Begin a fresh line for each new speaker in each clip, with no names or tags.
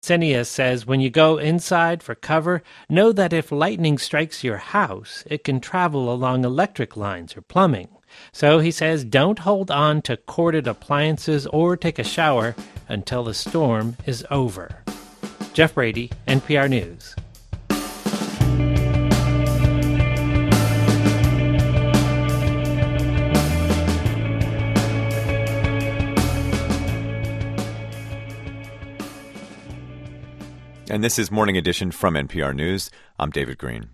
Senia says when you go inside for cover, know that if lightning strikes your house, it can travel along electric lines or plumbing. So he says don't hold on to corded appliances or take a shower until the storm is over. Jeff Brady, NPR News.
And this is Morning Edition from NPR News. I'm David Green.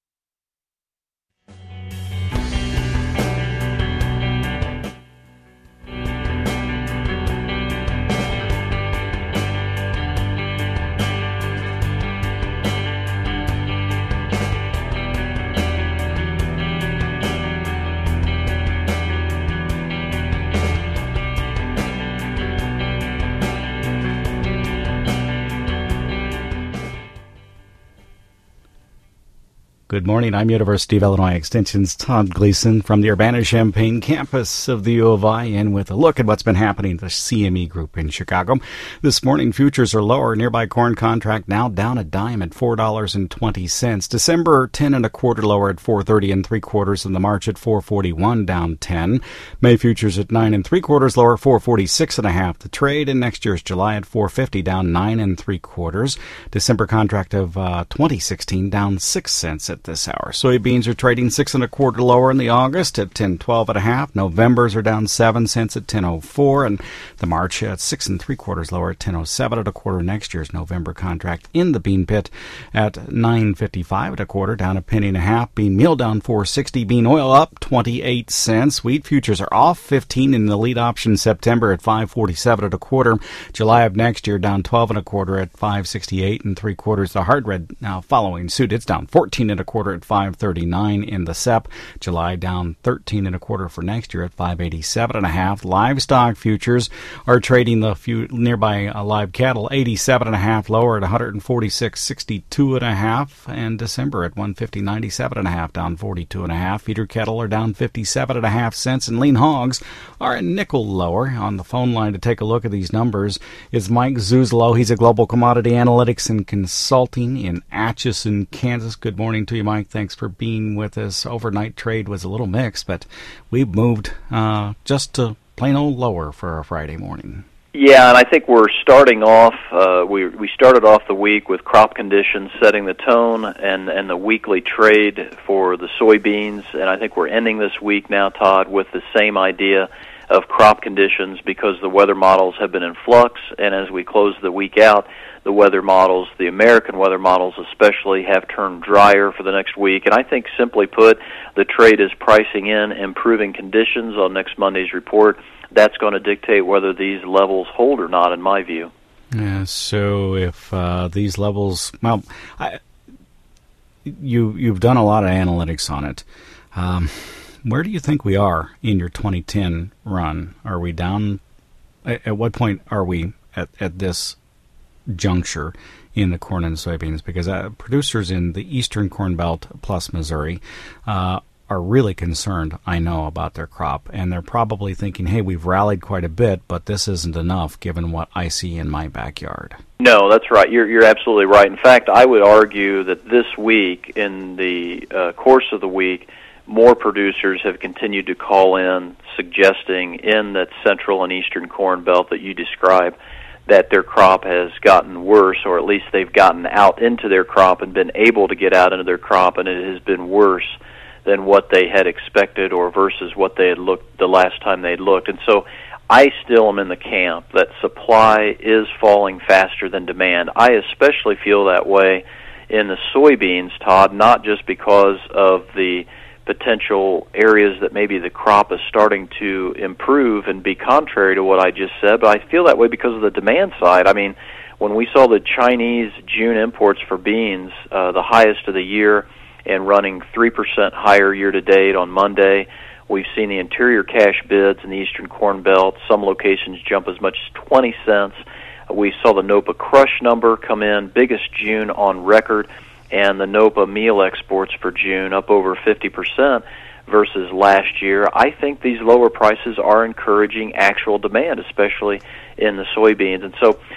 Good morning. I'm University of Illinois Extension's Todd Gleason from the Urbana-Champaign campus of the U of I, and with a look at what's been happening to the CME Group in Chicago. This morning, futures are lower. Nearby corn contract now down a dime at $4.20. December 10 1/4 lower at 4.30 3/4, and the March at 4.41 down 10. May futures at 9 3/4 lower, 4.46 1/2 the trade, and next year's July at 4.50 down 9 3/4. December contract of 2016 down 6 cents at this hour. Soybeans are trading 6 1/4 lower in the August at 10.12 1/2. November's are down 7 cents at 10.04, and the March at 6 3/4 lower at 10.07 1/4. Next year's November contract in the bean pit at 9.55 1/4, down a penny and a half. Bean meal down 4.60. Bean oil up 28 cents. Wheat futures are off 15 in the lead option. September at 5.47 1/4. July of next year down 12 1/4 at 5.68 3/4. The hard red now following suit. It's down 14 1/4 at 5.39 in the SEP. July down 13 1/4 for next year at 5.87 1/2. Livestock futures are trading the nearby live cattle 87 1/2 lower at 146.62 1/2, and December at 150.97 1/2 down 42 1/2. Feeder cattle are down 57 1/2 cents, and lean hogs are a nickel lower. On the phone line to take a look at these numbers is Mike Zuzolo. He's a global commodity analytics and consulting in Atchison, Kansas. Good morning to you, Mike. Thanks for being with us. Overnight trade was a little mixed, but we've moved just to plain old lower for a Friday morning.
Yeah, and I think we're starting off, we started off the week with crop conditions setting the tone and the weekly trade for the soybeans, and I think we're ending this week now, Todd, with the same idea of crop conditions because the weather models have been in flux, and as we close the week out, the weather models, the American weather models especially, have turned drier for the next week. And I think, simply put, the trade is pricing in improving conditions on next Monday's report. That's going to dictate whether these levels hold or not, in my view.
Yeah, so if these levels, well, you've done a lot of analytics on it. Where do you think we are in your 2010 run? Are we down? At what point are we at this juncture in the corn and soybeans? Because producers in the eastern Corn Belt plus Missouri are really concerned, I know, about their crop, and they're probably thinking, hey, we've rallied quite a bit, but this isn't enough given what I see in my backyard.
No, that's right. You're absolutely right. In fact, I would argue that this week, in the course of the week, more producers have continued to call in, suggesting in that central and eastern Corn Belt that you describe that their crop has gotten worse, or at least they've gotten out into their crop and been able to get out into their crop, and it has been worse than what they had expected or versus what they had looked the last time they'd looked. And so I still am in the camp that supply is falling faster than demand. I especially feel that way in the soybeans, Todd, not just because of the potential areas that maybe the crop is starting to improve and be contrary to what I just said, but I feel that way because of the demand side. I mean, when we saw the Chinese June imports for beans, the highest of the year, and running 3% higher year-to-date on Monday, we've seen the interior cash bids in the eastern Corn Belt, some locations jump as much as 20 cents. We saw the NOPA crush number come in, biggest June on record, and the NOPA meal exports for June up over 50% versus last year. I think these lower prices are encouraging actual demand, especially in the soybeans. And so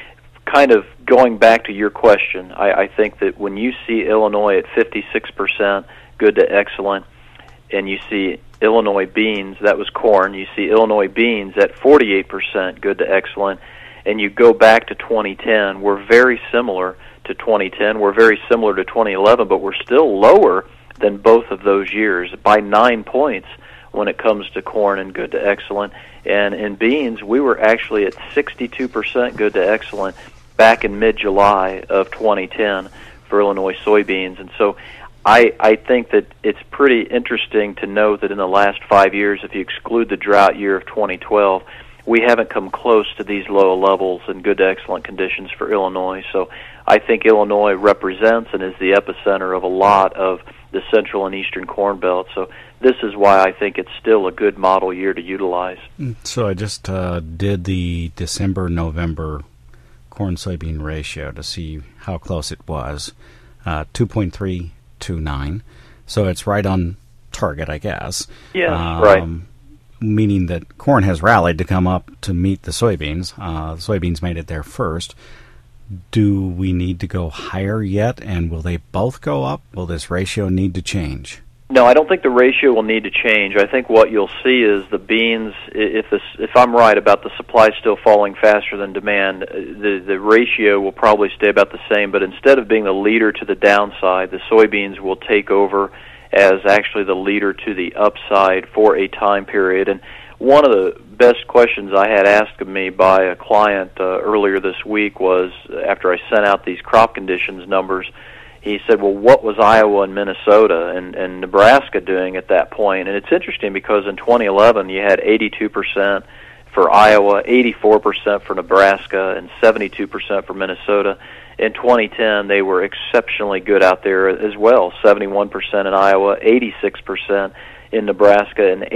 kind of going back to your question, I think that when you see Illinois at 56% good to excellent, and you see Illinois beans, that was corn, you see Illinois beans at 48% good to excellent, and you go back to 2010, we're very similar to 2010, we're very similar to 2011, but we're still lower than both of those years by 9 points when it comes to corn and good to excellent. And in beans, we were actually at 62% good to excellent back in mid-July of 2010 for Illinois soybeans. And so I think that it's pretty interesting to note that in the last 5 years, if you exclude the drought year of 2012, we haven't come close to these low levels and good to excellent conditions for Illinois. So I think Illinois represents and is the epicenter of a lot of the central and eastern corn belt. So this is why I think it's still a good model year to utilize.
So I just did the December-November corn-soybean ratio to see how close it was, 2.329. So it's right on target, I guess.
Yes, right.
Meaning that corn has rallied to come up to meet the soybeans. Soybeans made it there first. Do we need to go higher yet, and will they both go up? Will this ratio need to change?
No, I don't think the ratio will need to change. I think what you'll see is the beans, if I'm right about the supply still falling faster than demand, the ratio will probably stay about the same, but instead of being the leader to the downside, the soybeans will take over as actually the leader to the upside for a time period. And one of the best questions I had asked of me by a client earlier this week was, after I sent out these crop conditions numbers, he said, well, what was Iowa and Minnesota and Nebraska doing at that point? And it's interesting because in 2011 you had 82% for Iowa, 84% for Nebraska, and 72% for Minnesota. In 2010, they were exceptionally good out there as well, 71% in Iowa, 86% in Nebraska, and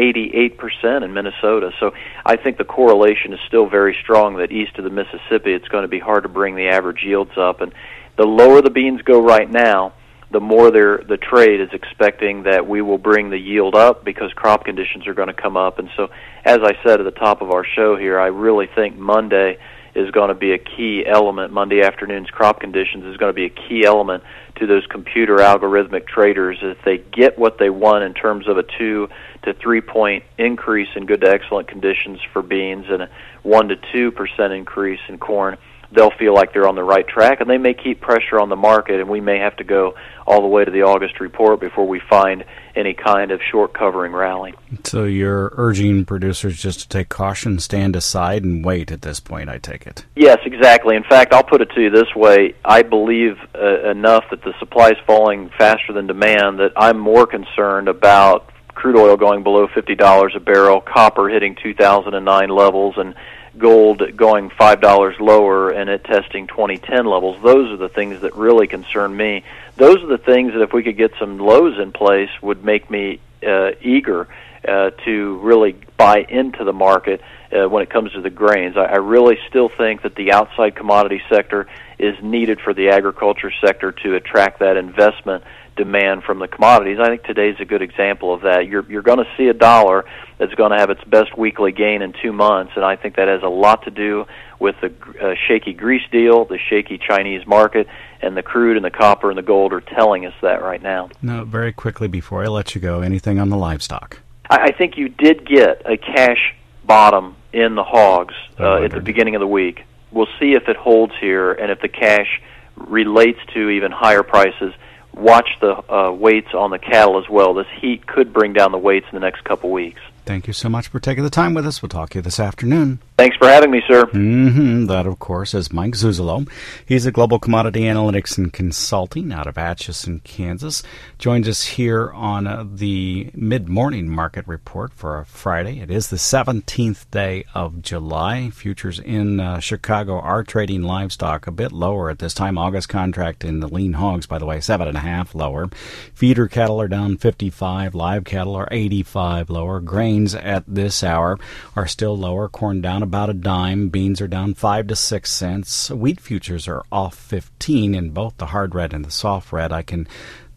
88% in Minnesota. So I think the correlation is still very strong that east of the Mississippi, it's going to be hard to bring the average yields up. And the lower the beans go right now, the more the trade is expecting that we will bring the yield up because crop conditions are going to come up. And so, as I said at the top of our show here, I really think Monday is going to be a key element. Monday afternoon's crop conditions is going to be a key element to those computer algorithmic traders. If they get what they want in terms of a 2 to 3 point increase in good to excellent conditions for beans and a 1 to 2% increase in corn, they'll feel like they're on the right track, and they may keep pressure on the market, and we may have to go all the way to the August report before we find any kind of short covering rally.
So you're urging producers just to take caution, stand aside, and wait at this point, I take it?
Yes, exactly. In fact, I'll put it to you this way. I believe enough that the supply is falling faster than demand that I'm more concerned about crude oil going below $50 a barrel, copper hitting 2009 levels, and gold going $5 lower and it testing 2010 levels. Those are the things that really concern me. Those are the things that if we could get some lows in place would make me eager to really buy into the market when it comes to the grains. I really still think that the outside commodity sector is needed for the agriculture sector to attract that investment demand from the commodities. I think today's a good example of that. You're going to see a dollar that's going to have its best weekly gain in 2 months, and I think that has a lot to do with the shaky Greece deal, the shaky Chinese market, and the crude and the copper and the gold are telling us that right now.
Now, very quickly before I let you go, anything on the livestock?
I think you did get a cash bottom in the hogs at the beginning of the week. We'll see if it holds here, and if the cash relates to even higher prices. Watch the weights on the cattle as well. This heat could bring down the weights in the next couple weeks.
Thank you so much for taking the time with us. We'll talk to you this afternoon.
Thanks for having me, sir.
That, of course, is Mike Zuzolo. He's a global commodity analytics and consulting out of Atchison, Kansas. Joins us here on the mid-morning market report for a Friday. It is the 17th day of July. Futures in Chicago are trading livestock a bit lower at this time. August contract in the lean hogs, by the way, 7.5 lower. Feeder cattle are down 55. Live cattle are 85 lower. Grains at this hour are still lower. Corn down about a dime. Beans are down 5 to 6 cents. Wheat futures are off 15 in both the hard red and the soft red. I can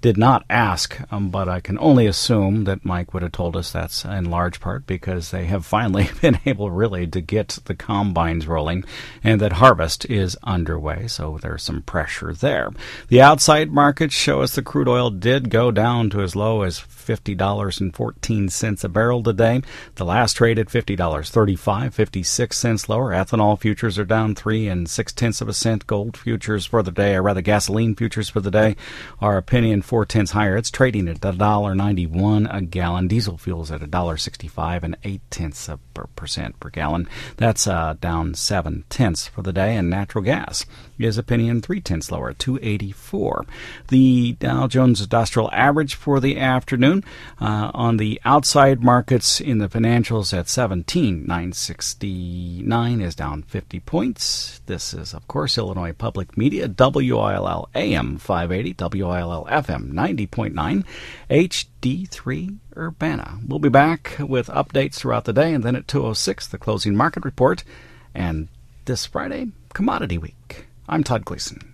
did not ask, but I can only assume that Mike would have told us that's in large part because they have finally been able really to get the combines rolling and that harvest is underway, so there's some pressure there. The outside markets show us the crude oil did go down to as low as $50.14 a barrel today. The last trade at $50.35, 56 cents lower. Ethanol futures are down 3 6/10 cents. Gold futures for the day, or rather gasoline futures for the day, are a penny and 4/10 higher. It's trading at $1.91 a gallon. Diesel fuel's at $1.65 and 0.8% per gallon. That's down 7/10 for the day. And natural gas is a penny and 3/10 lower at $2.84. The Dow Jones Industrial Average for the afternoon on the outside markets in the financials at 17,969 is down 50 points. This is, of course, Illinois Public Media, WILL AM 580, WILL FM 90.9, HD3 Urbana. We'll be back with updates throughout the day, and then at 2:06, the closing market report, and this Friday, Commodity Week. I'm Todd Gleason.